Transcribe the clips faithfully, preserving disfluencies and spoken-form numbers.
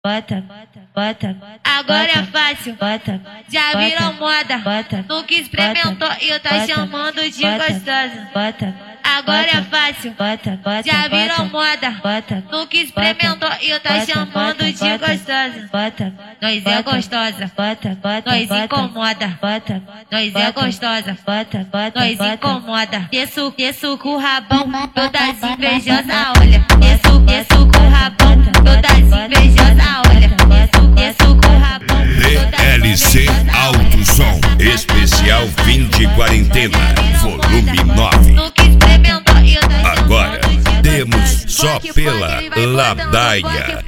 bota, bota. Agora é fácil, bota. Já virou moda, bota. Nunca experimentou e tá chamando de gostosa, bota. Agora é fácil, bota, bota. Já virou moda, bota. Nunca experimentou e tá chamando de gostosa, bota. Nós é gostosa, bota, bota. Nós incomoda, bota. Nós é gostosa, bota, bota. Nós incomoda. Desço, desço com o rabão, todas invejosas, olha. Desço, desço com o rabão, todas invejosas, olha. Desço, desço com o rabão. D L C Alto Som, especial fim de quarentena, volume nove. Agora temos só pela ladaia.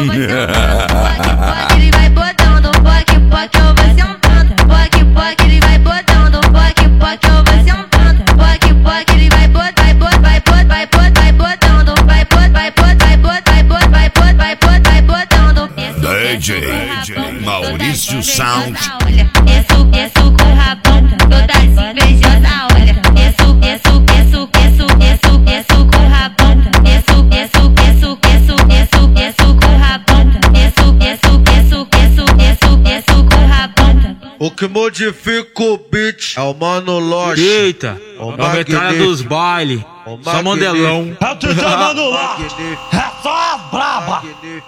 Ele vai botando poque, poque, eu vou sentando. Poque, poque, ele vai botando poque, poque, eu vou sentando. Poque, poque, ele vai botar, vai botar, vai botar, vai botar, vai botando, vai botar, vai botar, vai botar, vai botar, vai botar, vai botar, vai botando. D J Maurício Sound. Desço, desço com o rabão, todas invejosas, olha. Desço, desço, desço, desço, desço, desço com o rabão. Desço, desço, desço, desço, desço, desço com o rabão. Desço, desço, desço, desço, desço, desço com o rabão. O que modifica o beat é o Mano Loche. Eita, é a metralha dos bailes. Só mandelão. É o D J Mano Loche. É só a braba.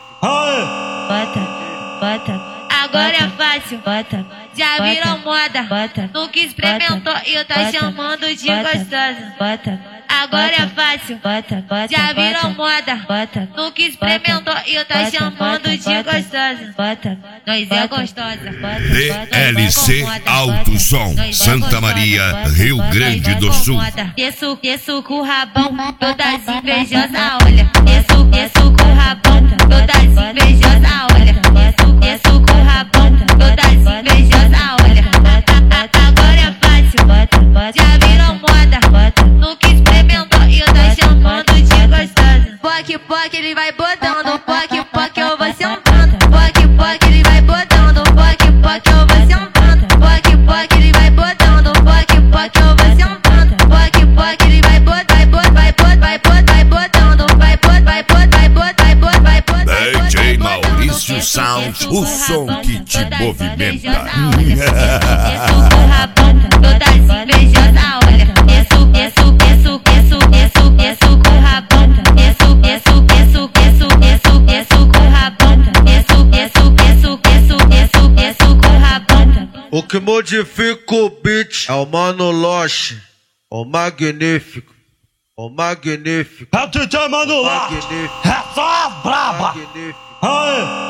Bota, bota. Agora é fácil, bota. Já virou moda, bota. Nunca experimentou e tá chamando de gostosa, bota. Agora é fácil, bota, bota. Já virou moda, bota. Nunca experimentou e tá chamando de gostosa, bota. Nós é gostosa, bota. D L C Alto Som, Santa Maria, Rio Grande do Sul. Desço, desço com o rabão, todas invejosas, olha. Desço, desço com o rabão, todas invejosas, olha. Desço, desço com o rabão, todas invejosas, olha. Agora é fácil, bota, bota. Já virou moda, bota. Nunca experimentou e tá chamando de gostosa. Poque, poque, ele vai botando, poque, poque, eu vou sentando. Poque, poque, ele vai botando, poque, poque, eu vou sentando. Poque, poque, ele vai botando, poque, poque, eu vou sentando. Poque, poque, ele vai botar, vai botar, vai botar, vai botar, vai botando, vai botar, vai botar, vai botar, vai botar, vai botar. D J Maurício Sound, o som que te movimenta. Desço com o rabão, todas invejosas, olha. Desço, desço, desço, desço, desço, desço com o rabão. Desço, desço, desço, desço, desço, desço com o rabão. Desço, desço, desço, desço, desço, desço com o rabão. O que modifica o beat é o Mano Loche. O magnífico, o magnífico. É o D J Mano Loche. É só a braba. Magnífico. Aê.